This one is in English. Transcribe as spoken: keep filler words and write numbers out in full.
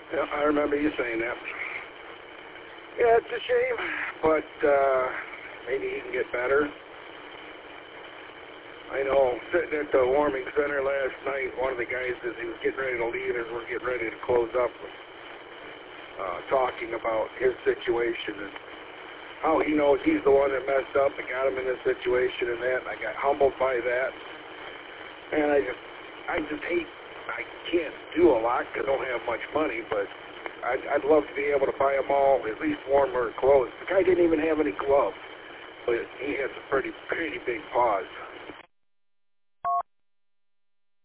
Yeah, I remember you saying that. Yeah, it's a shame, but uh, maybe he can get better. I know, sitting at the warming center last night, one of the guys, as he was getting ready to leave, as we're getting ready to close up, was uh, talking about his situation and how he knows he's the one that messed up and got him in this situation and that, and I got humbled by that. And I just, I just hate, I can't do a lot because I don't have much money, but I'd, I'd love to be able to buy them all at least warmer clothes. The guy didn't even have any gloves, but he had some pretty, pretty big paws.